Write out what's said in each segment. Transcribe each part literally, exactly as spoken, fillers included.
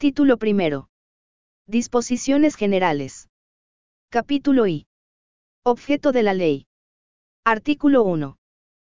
Título primero. Disposiciones generales. Capítulo I. Objeto de la ley. Artículo uno.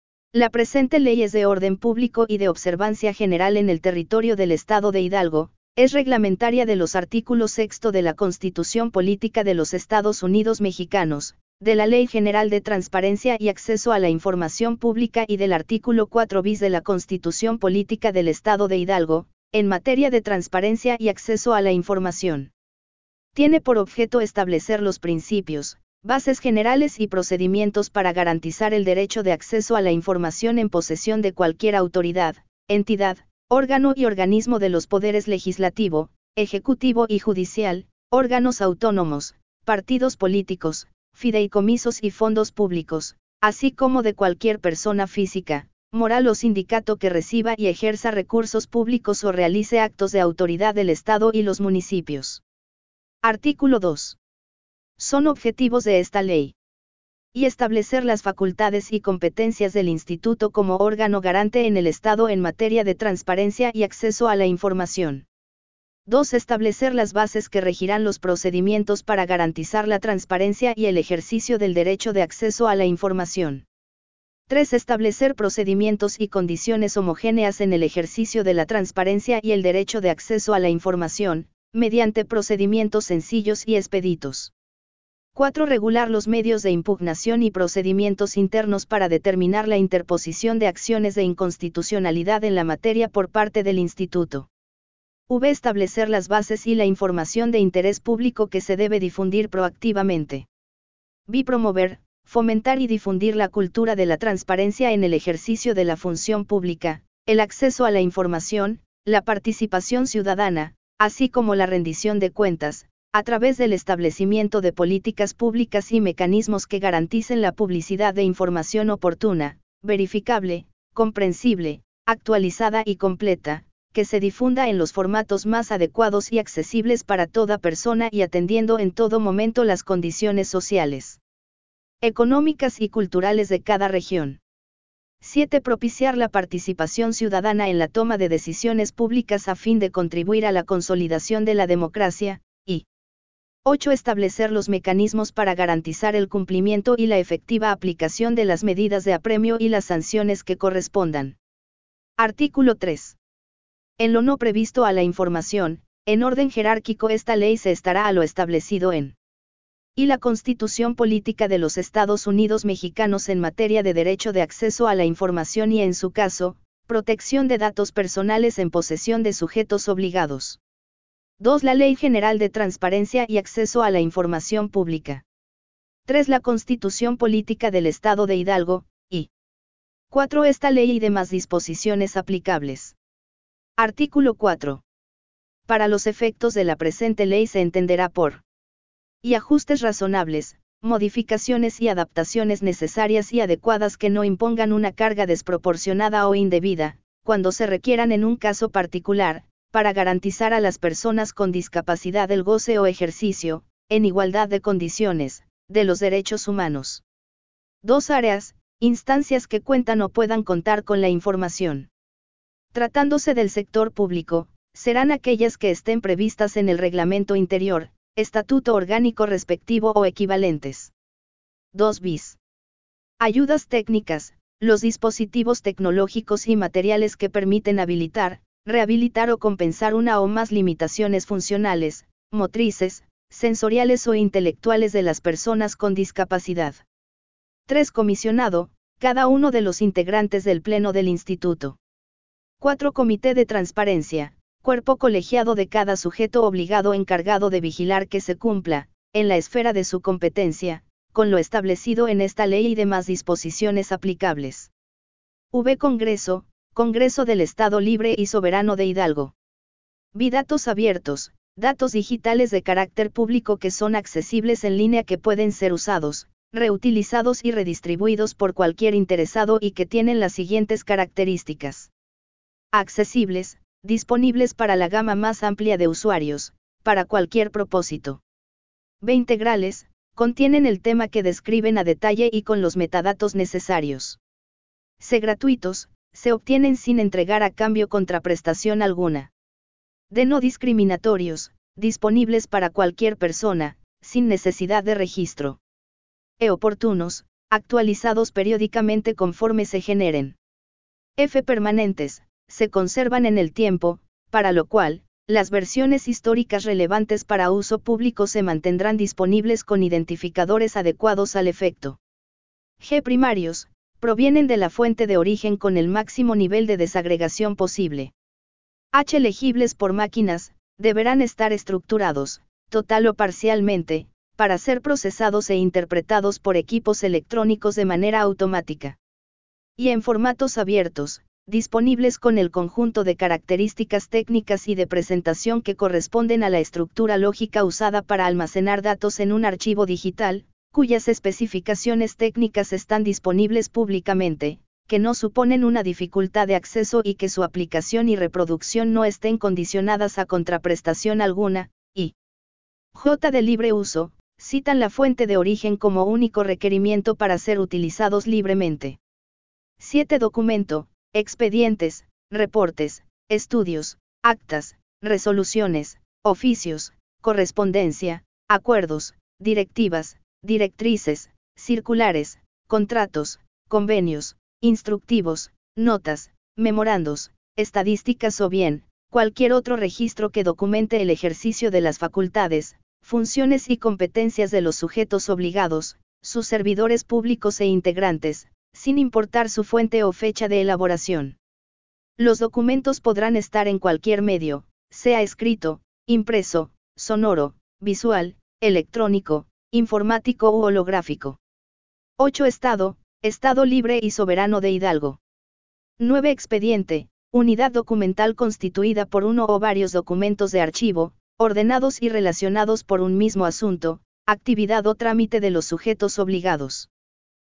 La presente ley es de orden público y de observancia general en el territorio del Estado de Hidalgo, es reglamentaria de los artículos sexto de la Constitución Política de los Estados Unidos Mexicanos, de la Ley General de Transparencia y Acceso a la Información Pública y del artículo cuatro bis de la Constitución Política del Estado de Hidalgo, en materia de transparencia y acceso a la información. Tiene por objeto establecer los principios, bases generales y procedimientos para garantizar el derecho de acceso a la información en posesión de cualquier autoridad, entidad, órgano y organismo de los poderes legislativo, ejecutivo y judicial, órganos autónomos, partidos políticos, fideicomisos y fondos públicos, así como de cualquier persona física, moral o sindicato que reciba y ejerza recursos públicos o realice actos de autoridad del Estado y los municipios. Artículo dos. Son objetivos de esta ley. Y establecer las facultades y competencias del Instituto como órgano garante en el Estado en materia de transparencia y acceso a la información. dos. Establecer las bases que regirán los procedimientos para garantizar la transparencia y el ejercicio del derecho de acceso a la información. tres. Establecer procedimientos y condiciones homogéneas en el ejercicio de la transparencia y el derecho de acceso a la información, mediante procedimientos sencillos y expeditos. cuatro. Regular los medios de impugnación y procedimientos internos para determinar la interposición de acciones de inconstitucionalidad en la materia por parte del Instituto. V. Establecer las bases y la información de interés público que se debe difundir proactivamente. V. Promover, fomentar y difundir la cultura de la transparencia en el ejercicio de la función pública, el acceso a la información, la participación ciudadana, así como la rendición de cuentas, a través del establecimiento de políticas públicas y mecanismos que garanticen la publicidad de información oportuna, verificable, comprensible, actualizada y completa, que se difunda en los formatos más adecuados y accesibles para toda persona y atendiendo en todo momento las condiciones sociales, económicas y culturales de cada región. siete. Propiciar la participación ciudadana en la toma de decisiones públicas a fin de contribuir a la consolidación de la democracia, y ocho. Establecer los mecanismos para garantizar el cumplimiento y la efectiva aplicación de las medidas de apremio y las sanciones que correspondan. Artículo tres. En lo no previsto a la información, en orden jerárquico esta ley se estará a lo establecido en y la Constitución Política de los Estados Unidos Mexicanos en materia de derecho de acceso a la información y en su caso, protección de datos personales en posesión de sujetos obligados. dos. La Ley General de Transparencia y Acceso a la Información Pública. tres. La Constitución Política del Estado de Hidalgo, y cuatro. Esta ley y demás disposiciones aplicables. Artículo cuatro. Para los efectos de la presente ley se entenderá por y ajustes razonables, modificaciones y adaptaciones necesarias y adecuadas que no impongan una carga desproporcionada o indebida, cuando se requieran en un caso particular, para garantizar a las personas con discapacidad el goce o ejercicio, en igualdad de condiciones, de los derechos humanos. dos. Áreas, instancias que cuentan o puedan contar con la información. Tratándose del sector público, serán aquellas que estén previstas en el reglamento interior, estatuto orgánico respectivo o equivalentes. dos bis. Ayudas técnicas, los dispositivos tecnológicos y materiales que permiten habilitar, rehabilitar o compensar una o más limitaciones funcionales, motrices, sensoriales o intelectuales de las personas con discapacidad. tres. Comisionado, cada uno de los integrantes del Pleno del Instituto. cuatro. Comité de Transparencia, cuerpo colegiado de cada sujeto obligado encargado de vigilar que se cumpla, en la esfera de su competencia, con lo establecido en esta ley y demás disposiciones aplicables. V. Congreso, Congreso del Estado Libre y Soberano de Hidalgo. V. Datos abiertos, datos digitales de carácter público que son accesibles en línea que pueden ser usados, reutilizados y redistribuidos por cualquier interesado y que tienen las siguientes características. Accesibles, disponibles para la gama más amplia de usuarios, para cualquier propósito. V. Integrales, contienen el tema que describen a detalle y con los metadatos necesarios. C. Gratuitos, se obtienen sin entregar a cambio contraprestación alguna. de no discriminatorios, disponibles para cualquier persona, sin necesidad de registro. E oportunos, actualizados periódicamente conforme se generen. F permanentes, se conservan en el tiempo, para lo cual, las versiones históricas relevantes para uso público se mantendrán disponibles con identificadores adecuados al efecto. G primarios, provienen de la fuente de origen con el máximo nivel de desagregación posible. H legibles por máquinas, deberán estar estructurados, total o parcialmente, para ser procesados e interpretados por equipos electrónicos de manera automática. Y en formatos abiertos, disponibles con el conjunto de características técnicas y de presentación que corresponden a la estructura lógica usada para almacenar datos en un archivo digital, cuyas especificaciones técnicas están disponibles públicamente, que no suponen una dificultad de acceso y que su aplicación y reproducción no estén condicionadas a contraprestación alguna, y J de libre uso, citan la fuente de origen como único requerimiento para ser utilizados libremente. siete Documento, expedientes, reportes, estudios, actas, resoluciones, oficios, correspondencia, acuerdos, directivas, directrices, circulares, contratos, convenios, instructivos, notas, memorandos, estadísticas o bien, cualquier otro registro que documente el ejercicio de las facultades, funciones y competencias de los sujetos obligados, sus servidores públicos e integrantes, sin importar su fuente o fecha de elaboración. Los documentos podrán estar en cualquier medio, sea escrito, impreso, sonoro, visual, electrónico, informático u holográfico. ocho Estado, Estado libre y soberano de Hidalgo. nueve Expediente, unidad documental constituida por uno o varios documentos de archivo, ordenados y relacionados por un mismo asunto, actividad o trámite de los sujetos obligados.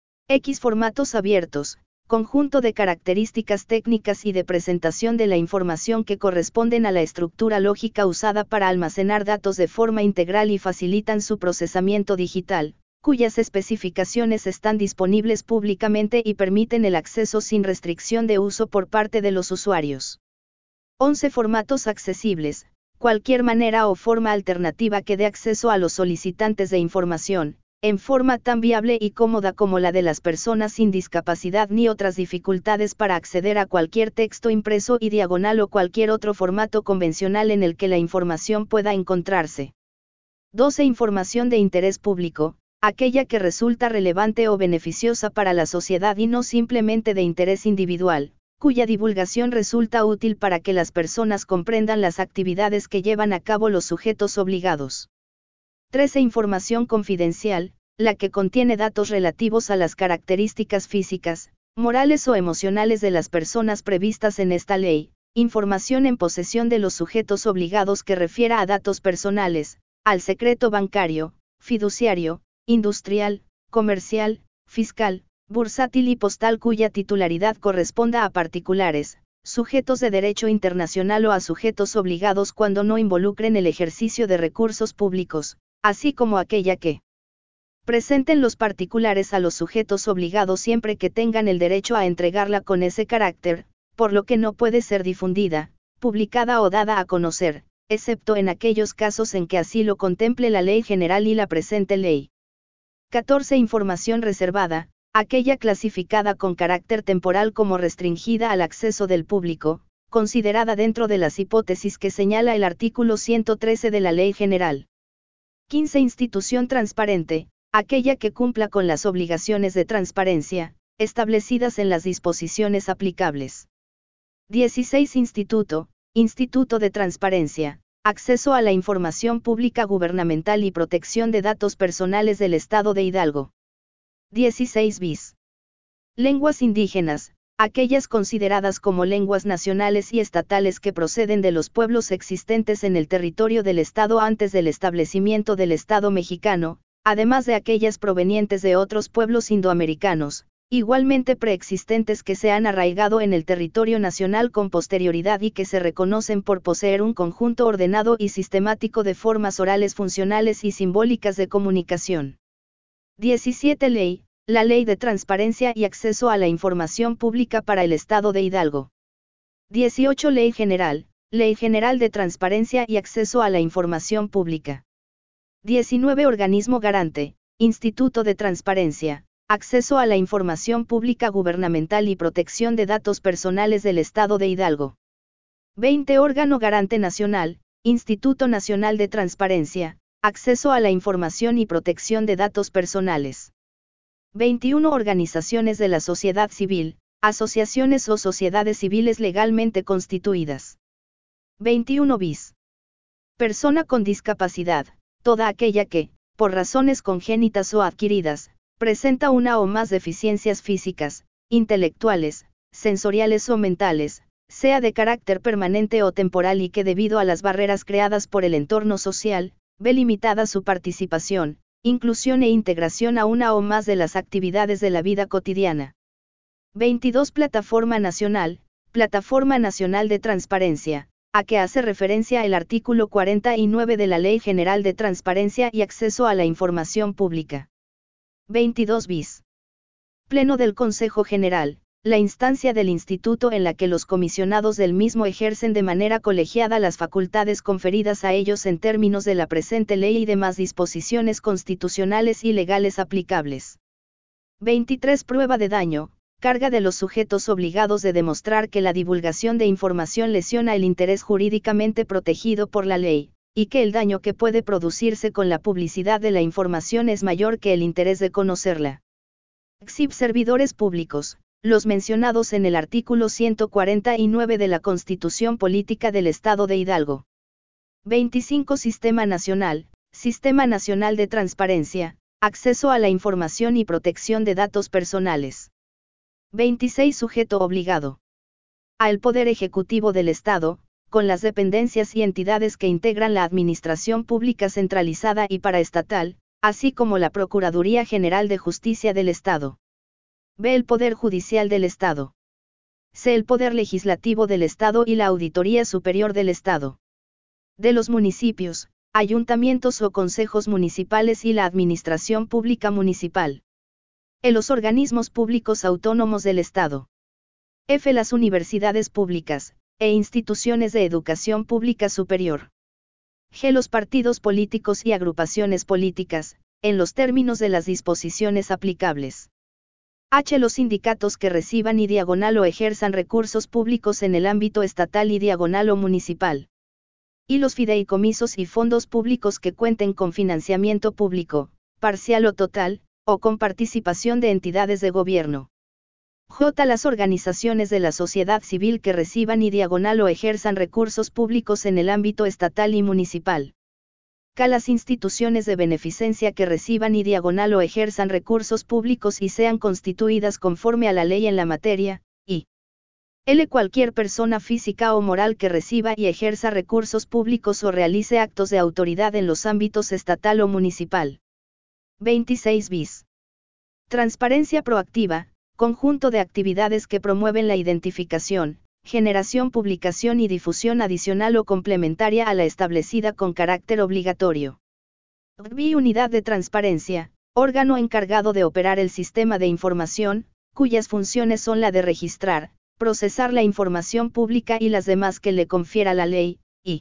X formatos abiertos, conjunto de características técnicas y de presentación de la información que corresponden a la estructura lógica usada para almacenar datos de forma integral y facilitan su procesamiento digital, cuyas especificaciones están disponibles públicamente y permiten el acceso sin restricción de uso por parte de los usuarios. once Formatos accesibles, cualquier manera o forma alternativa que dé acceso a los solicitantes de información, en forma tan viable y cómoda como la de las personas sin discapacidad ni otras dificultades para acceder a cualquier texto impreso y diagonal o cualquier otro formato convencional en el que la información pueda encontrarse. doce Información de interés público, aquella que resulta relevante o beneficiosa para la sociedad y no simplemente de interés individual, cuya divulgación resulta útil para que las personas comprendan las actividades que llevan a cabo los sujetos obligados. trece Información confidencial, la que contiene datos relativos a las características físicas, morales o emocionales de las personas previstas en esta ley, información en posesión de los sujetos obligados que refiera a datos personales, al secreto bancario, fiduciario, industrial, comercial, fiscal, bursátil y postal cuya titularidad corresponda a particulares, sujetos de derecho internacional o a sujetos obligados cuando no involucren el ejercicio de recursos públicos, así como aquella que presenten los particulares a los sujetos obligados siempre que tengan el derecho a entregarla con ese carácter, por lo que no puede ser difundida, publicada o dada a conocer, excepto en aquellos casos en que así lo contemple la ley general y la presente ley. catorce Información reservada, aquella clasificada con carácter temporal como restringida al acceso del público, considerada dentro de las hipótesis que señala el artículo ciento trece de la Ley General. quince Institución transparente, aquella que cumpla con las obligaciones de transparencia, establecidas en las disposiciones aplicables. dieciséis Instituto, Instituto de Transparencia, acceso a la información pública gubernamental y protección de datos personales del Estado de Hidalgo. dieciséis bis. Lenguas indígenas, aquellas consideradas como lenguas nacionales y estatales que proceden de los pueblos existentes en el territorio del Estado antes del establecimiento del Estado mexicano, además de aquellas provenientes de otros pueblos indoamericanos, igualmente preexistentes que se han arraigado en el territorio nacional con posterioridad y que se reconocen por poseer un conjunto ordenado y sistemático de formas orales funcionales y simbólicas de comunicación. diecisiete Ley, la Ley de Transparencia y Acceso a la Información Pública para el Estado de Hidalgo. dieciocho Ley General, Ley General de Transparencia y Acceso a la Información Pública. diecinueve Organismo Garante, Instituto de Transparencia, Acceso a la Información Pública Gubernamental y Protección de Datos Personales del Estado de Hidalgo. veinte Órgano Garante Nacional, Instituto Nacional de Transparencia, Acceso a la Información y Protección de Datos Personales. veintiuno Organizaciones de la sociedad civil, asociaciones o sociedades civiles legalmente constituidas. veintiuno bis. Persona con discapacidad, toda aquella que, por razones congénitas o adquiridas, presenta una o más deficiencias físicas, intelectuales, sensoriales o mentales, sea de carácter permanente o temporal y que debido a las barreras creadas por el entorno social, ve limitada su participación, inclusión e integración a una o más de las actividades de la vida cotidiana. veintidós Plataforma Nacional, Plataforma Nacional de Transparencia, a que hace referencia el artículo cuarenta y nueve de la Ley General de Transparencia y Acceso a la Información Pública. veintidós bis. Pleno del Consejo General, la instancia del Instituto en la que los comisionados del mismo ejercen de manera colegiada las facultades conferidas a ellos en términos de la presente ley y demás disposiciones constitucionales y legales aplicables. veintitrés Prueba de daño, carga de los sujetos obligados de demostrar que la divulgación de información lesiona el interés jurídicamente protegido por la ley, y que el daño que puede producirse con la publicidad de la información es mayor que el interés de conocerla. Exhib servidores públicos, los mencionados en el artículo ciento cuarenta y nueve de la Constitución Política del Estado de Hidalgo. veinticinco Sistema Nacional, Sistema Nacional de Transparencia, Acceso a la Información y Protección de Datos Personales. veintiséis Sujeto obligado. A el Poder Ejecutivo del Estado, con las dependencias y entidades que integran la Administración Pública Centralizada y Paraestatal, así como la Procuraduría General de Justicia del Estado. B. El Poder Judicial del Estado. C. El Poder Legislativo del Estado y la Auditoría Superior del Estado. D. Los municipios, ayuntamientos o consejos municipales y la Administración Pública Municipal. E. Los organismos públicos autónomos del Estado. F. Las universidades públicas, e instituciones de educación pública superior. G. Los partidos políticos y agrupaciones políticas, en los términos de las disposiciones aplicables. H. Los sindicatos que reciban y diagonal o ejerzan recursos públicos en el ámbito estatal y diagonal o municipal. Y los fideicomisos y fondos públicos que cuenten con financiamiento público, parcial o total, o con participación de entidades de gobierno. J. Las organizaciones de la sociedad civil que reciban y diagonal o ejerzan recursos públicos en el ámbito estatal y municipal. K. Las instituciones de beneficencia que reciban y diagonal o ejerzan recursos públicos y sean constituidas conforme a la ley en la materia, y L. Cualquier persona física o moral que reciba y ejerza recursos públicos o realice actos de autoridad en los ámbitos estatal o municipal. veintiséis bis. Transparencia proactiva, conjunto de actividades que promueven la identificación, generación, publicación y difusión adicional o complementaria a la establecida con carácter obligatorio. B I Unidad de Transparencia, órgano encargado de operar el sistema de información, cuyas funciones son la de registrar, procesar la información pública y las demás que le confiera la ley, y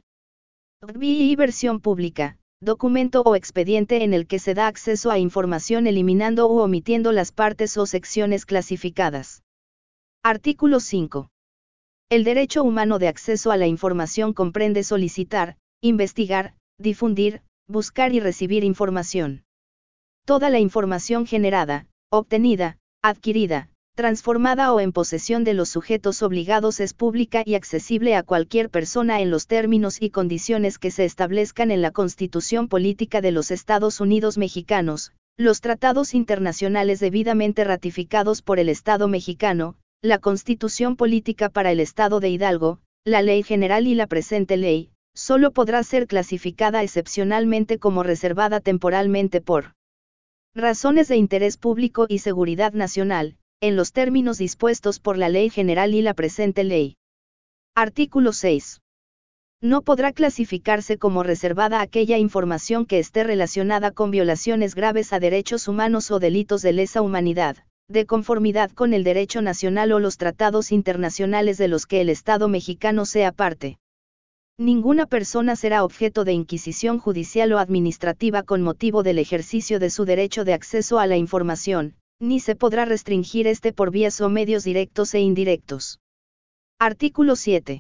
B I Versión pública, documento o expediente en el que se da acceso a información eliminando u omitiendo las partes o secciones clasificadas. Artículo cinco. El derecho humano de acceso a la información comprende solicitar, investigar, difundir, buscar y recibir información. Toda la información generada, obtenida, adquirida, transformada o en posesión de los sujetos obligados es pública y accesible a cualquier persona en los términos y condiciones que se establezcan en la Constitución Política de los Estados Unidos Mexicanos, los tratados internacionales debidamente ratificados por el Estado mexicano, la Constitución Política para el Estado de Hidalgo, la Ley General y la presente ley, solo podrá ser clasificada excepcionalmente como reservada temporalmente por razones de interés público y seguridad nacional, en los términos dispuestos por la Ley General y la presente ley. Artículo seis. No podrá clasificarse como reservada aquella información que esté relacionada con violaciones graves a derechos humanos o delitos de lesa humanidad, de conformidad con el derecho nacional o los tratados internacionales de los que el Estado mexicano sea parte. Ninguna persona será objeto de inquisición judicial o administrativa con motivo del ejercicio de su derecho de acceso a la información, ni se podrá restringir este por vías o medios directos e indirectos. Artículo siete.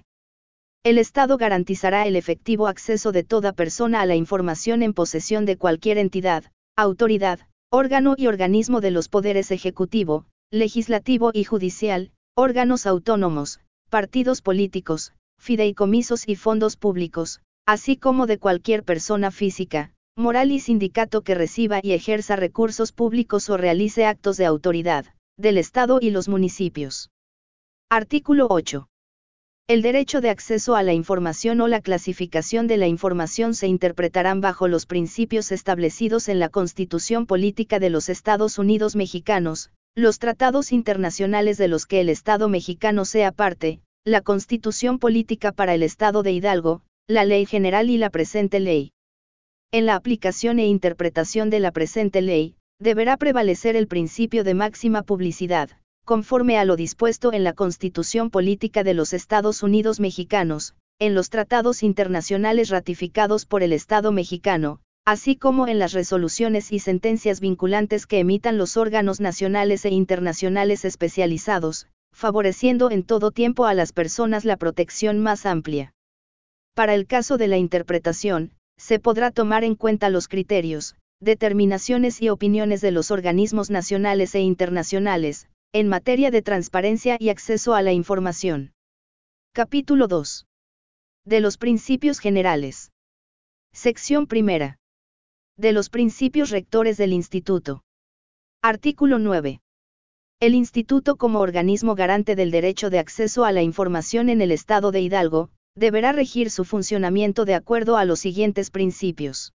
El Estado garantizará el efectivo acceso de toda persona a la información en posesión de cualquier entidad, autoridad, órgano y organismo de los poderes ejecutivo, legislativo y judicial, órganos autónomos, partidos políticos, fideicomisos y fondos públicos, así como de cualquier persona física, moral y sindicato que reciba y ejerza recursos públicos o realice actos de autoridad, del Estado y los municipios. Artículo ocho. El derecho de acceso a la información o la clasificación de la información se interpretarán bajo los principios establecidos en la Constitución Política de los Estados Unidos Mexicanos, los tratados internacionales de los que el Estado mexicano sea parte, la Constitución Política para el Estado de Hidalgo, la Ley General y la presente ley. En la aplicación e interpretación de la presente ley, deberá prevalecer el principio de máxima publicidad, conforme a lo dispuesto en la Constitución Política de los Estados Unidos Mexicanos, en los tratados internacionales ratificados por el Estado mexicano, así como en las resoluciones y sentencias vinculantes que emitan los órganos nacionales e internacionales especializados, favoreciendo en todo tiempo a las personas la protección más amplia. Para el caso de la interpretación, se podrá tomar en cuenta los criterios, determinaciones y opiniones de los organismos nacionales e internacionales, en materia de transparencia y acceso a la información. Capítulo dos. De los principios generales. Sección primera. De los principios rectores del Instituto. Artículo nueve. El Instituto como organismo garante del derecho de acceso a la información en el Estado de Hidalgo, deberá regir su funcionamiento de acuerdo a los siguientes principios.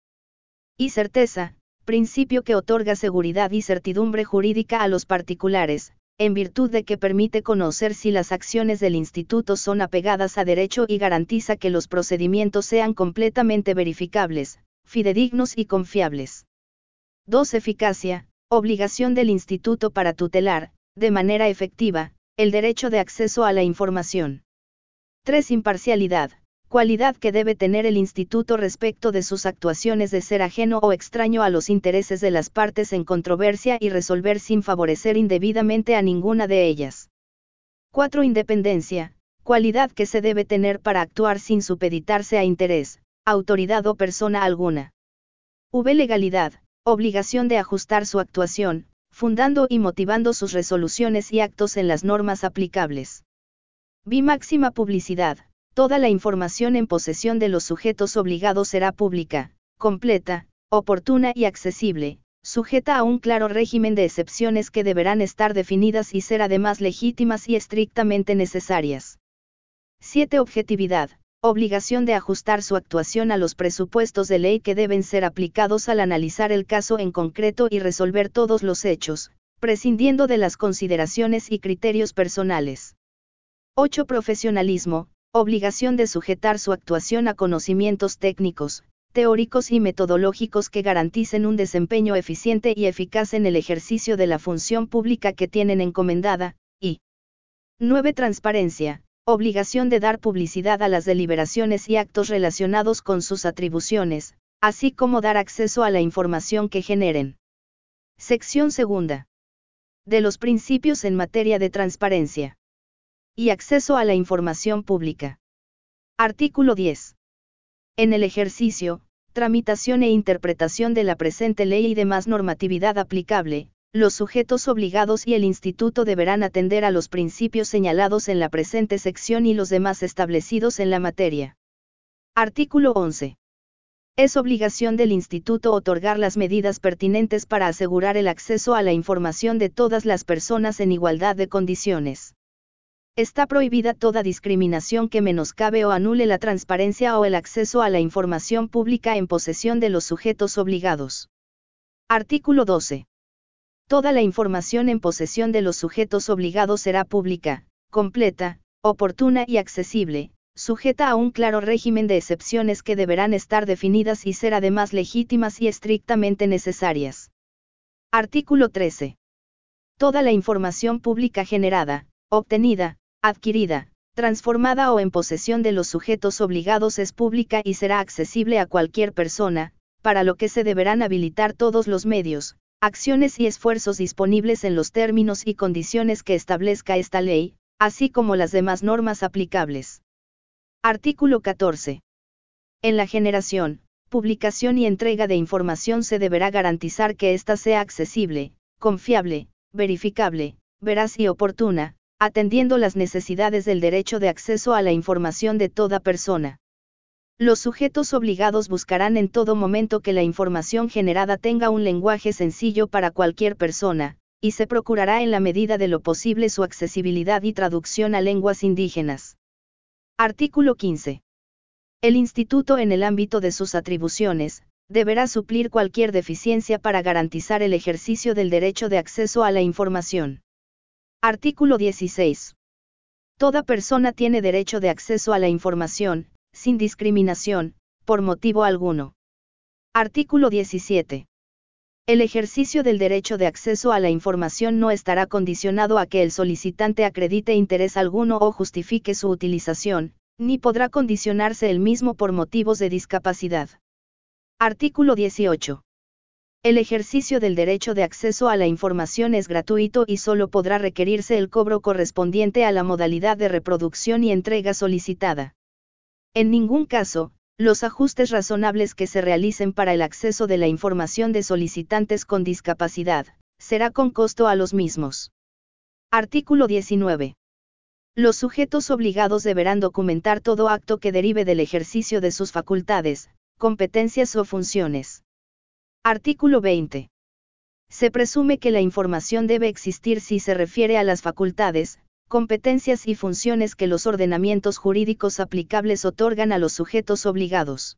Y certeza, principio que otorga seguridad y certidumbre jurídica a los particulares, en virtud de que permite conocer si las acciones del Instituto son apegadas a derecho y garantiza que los procedimientos sean completamente verificables, fidedignos y confiables. dos. Eficacia, obligación del Instituto para tutelar, de manera efectiva, el derecho de acceso a la información. tres. Imparcialidad, cualidad que debe tener el Instituto respecto de sus actuaciones de ser ajeno o extraño a los intereses de las partes en controversia y resolver sin favorecer indebidamente a ninguna de ellas. cuatro. Independencia, cualidad que se debe tener para actuar sin supeditarse a interés, autoridad o persona alguna. V. Legalidad, obligación de ajustar su actuación, fundando y motivando sus resoluciones y actos en las normas aplicables. V. Máxima publicidad. Toda la información en posesión de los sujetos obligados será pública, completa, oportuna y accesible, sujeta a un claro régimen de excepciones que deberán estar definidas y ser además legítimas y estrictamente necesarias. siete. Objetividad, obligación de ajustar su actuación a los presupuestos de ley que deben ser aplicados al analizar el caso en concreto y resolver todos los hechos, prescindiendo de las consideraciones y criterios personales. ocho. Profesionalismo, obligación de sujetar su actuación a conocimientos técnicos, teóricos y metodológicos que garanticen un desempeño eficiente y eficaz en el ejercicio de la función pública que tienen encomendada, y nueve. Transparencia, obligación de dar publicidad a las deliberaciones y actos relacionados con sus atribuciones, así como dar acceso a la información que generen. Sección segunda. De los principios en materia de transparencia y acceso a la información pública. Artículo diez. En el ejercicio, tramitación e interpretación de la presente ley y demás normatividad aplicable, los sujetos obligados y el Instituto deberán atender a los principios señalados en la presente sección y los demás establecidos en la materia. Artículo once. Es obligación del Instituto otorgar las medidas pertinentes para asegurar el acceso a la información de todas las personas en igualdad de condiciones. Está prohibida toda discriminación que menoscabe o anule la transparencia o el acceso a la información pública en posesión de los sujetos obligados. Artículo doce. Toda la información en posesión de los sujetos obligados será pública, completa, oportuna y accesible, sujeta a un claro régimen de excepciones que deberán estar definidas y ser además legítimas y estrictamente necesarias. Artículo trece. Toda la información pública generada, obtenida, adquirida, transformada o en posesión de los sujetos obligados es pública y será accesible a cualquier persona, para lo que se deberán habilitar todos los medios, acciones y esfuerzos disponibles en los términos y condiciones que establezca esta ley, así como las demás normas aplicables. Artículo catorce. En la generación, publicación y entrega de información se deberá garantizar que ésta sea accesible, confiable, verificable, veraz y oportuna, atendiendo las necesidades del derecho de acceso a la información de toda persona. Los sujetos obligados buscarán en todo momento que la información generada tenga un lenguaje sencillo para cualquier persona, y se procurará en la medida de lo posible su accesibilidad y traducción a lenguas indígenas. Artículo quince. El Instituto, en el ámbito de sus atribuciones, deberá suplir cualquier deficiencia para garantizar el ejercicio del derecho de acceso a la información. Artículo dieciséis. Toda persona tiene derecho de acceso a la información, sin discriminación, por motivo alguno. Artículo diecisiete. El ejercicio del derecho de acceso a la información no estará condicionado a que el solicitante acredite interés alguno o justifique su utilización, ni podrá condicionarse el mismo por motivos de discapacidad. Artículo dieciocho. El ejercicio del derecho de acceso a la información es gratuito y solo podrá requerirse el cobro correspondiente a la modalidad de reproducción y entrega solicitada. En ningún caso, los ajustes razonables que se realicen para el acceso de la información de solicitantes con discapacidad, será con costo a los mismos. Artículo diecinueve. Los sujetos obligados deberán documentar todo acto que derive del ejercicio de sus facultades, competencias o funciones. Artículo veinte. Se presume que la información debe existir si se refiere a las facultades, competencias y funciones que los ordenamientos jurídicos aplicables otorgan a los sujetos obligados.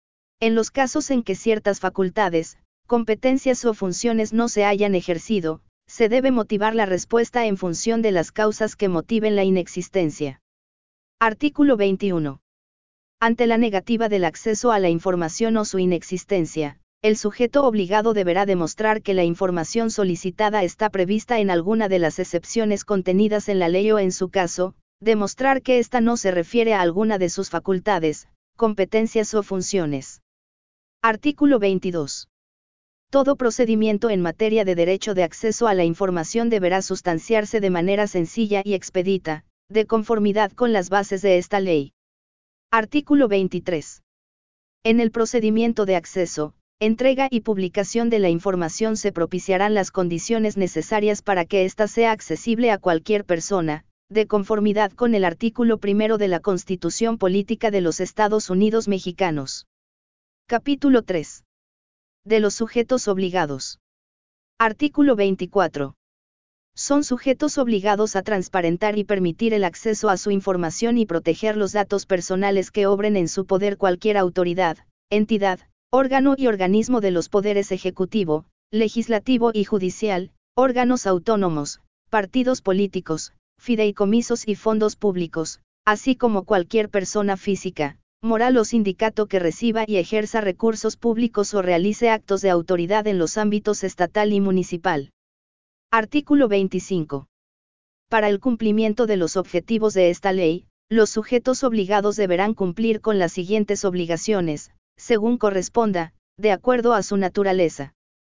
En los casos en que ciertas facultades, competencias o funciones no se hayan ejercido, se debe motivar la respuesta en función de las causas que motiven la inexistencia. Artículo veintiuno. Ante la negativa del acceso a la información o su inexistencia, el sujeto obligado deberá demostrar que la información solicitada está prevista en alguna de las excepciones contenidas en la ley o, en su caso, demostrar que ésta no se refiere a alguna de sus facultades, competencias o funciones. Artículo veintidós. Todo procedimiento en materia de derecho de acceso a la información deberá sustanciarse de manera sencilla y expedita, de conformidad con las bases de esta ley. Artículo veintitrés. En el procedimiento de acceso, entrega y publicación de la información se propiciarán las condiciones necesarias para que ésta sea accesible a cualquier persona, de conformidad con el artículo primero de la Constitución Política de los Estados Unidos Mexicanos. Capítulo tres. De los sujetos obligados. Artículo veinticuatro. Son sujetos obligados a transparentar y permitir el acceso a su información y proteger los datos personales que obren en su poder cualquier autoridad, entidad, órgano y organismo de los poderes ejecutivo, legislativo y judicial, órganos autónomos, partidos políticos, fideicomisos y fondos públicos, así como cualquier persona física, moral o sindicato que reciba y ejerza recursos públicos o realice actos de autoridad en los ámbitos estatal y municipal. Artículo veinticinco. Para el cumplimiento de los objetivos de esta ley, los sujetos obligados deberán cumplir con las siguientes obligaciones, según corresponda, de acuerdo a su naturaleza.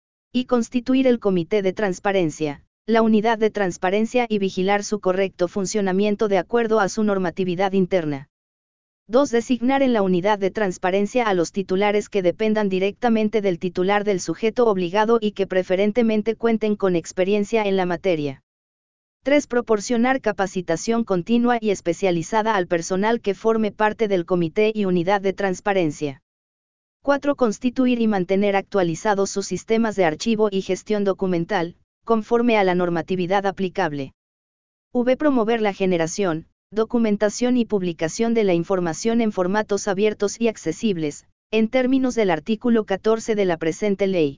Y constituir el Comité de Transparencia, la unidad de transparencia y vigilar su correcto funcionamiento de acuerdo a su normatividad interna. dos. Designar en la unidad de transparencia a los titulares que dependan directamente del titular del sujeto obligado y que preferentemente cuenten con experiencia en la materia. tres. Proporcionar capacitación continua y especializada al personal que forme parte del comité y unidad de transparencia. cuatro. Constituir y mantener actualizados sus sistemas de archivo y gestión documental, conforme a la normatividad aplicable. V. Promover la generación, documentación y publicación de la información en formatos abiertos y accesibles, en términos del artículo catorce de la presente ley.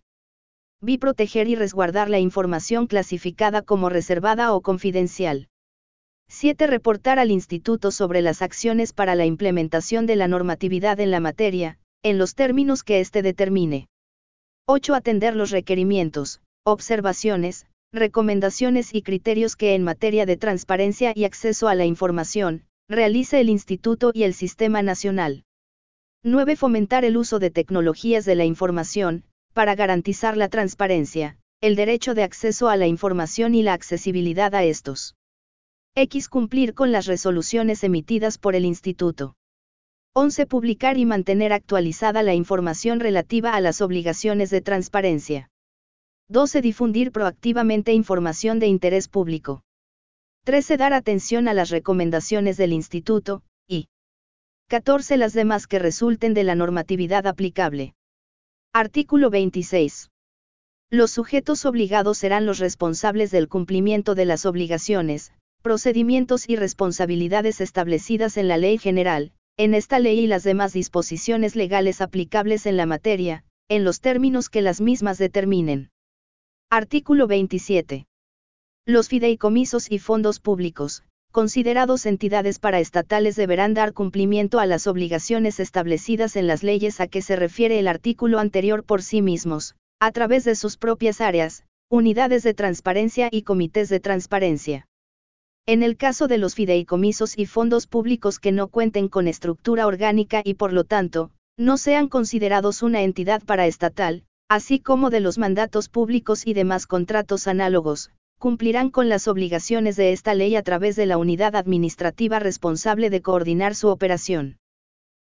V. Proteger y resguardar la información clasificada como reservada o confidencial. siete. Reportar al Instituto sobre las acciones para la implementación de la normatividad en la materia, en los términos que éste determine. ocho. Atender los requerimientos, observaciones, recomendaciones y criterios que en materia de transparencia y acceso a la información, realice el Instituto y el Sistema Nacional. nueve Fomentar el uso de tecnologías de la información, para garantizar la transparencia, el derecho de acceso a la información y la accesibilidad a estos. X Cumplir con las resoluciones emitidas por el Instituto. once Publicar y mantener actualizada la información relativa a las obligaciones de transparencia. doce Difundir proactivamente información de interés público. trece Dar atención a las recomendaciones del Instituto, y catorce Las demás que resulten de la normatividad aplicable. Artículo veintiséis. Los sujetos obligados serán los responsables del cumplimiento de las obligaciones, procedimientos y responsabilidades establecidas en la Ley General, en esta ley y las demás disposiciones legales aplicables en la materia, en los términos que las mismas determinen. Artículo veintisiete. Los fideicomisos y fondos públicos, considerados entidades paraestatales, deberán dar cumplimiento a las obligaciones establecidas en las leyes a que se refiere el artículo anterior por sí mismos, a través de sus propias áreas, unidades de transparencia y comités de transparencia. En el caso de los fideicomisos y fondos públicos que no cuenten con estructura orgánica y por lo tanto, no sean considerados una entidad paraestatal, así como de los mandatos públicos y demás contratos análogos, cumplirán con las obligaciones de esta ley a través de la unidad administrativa responsable de coordinar su operación.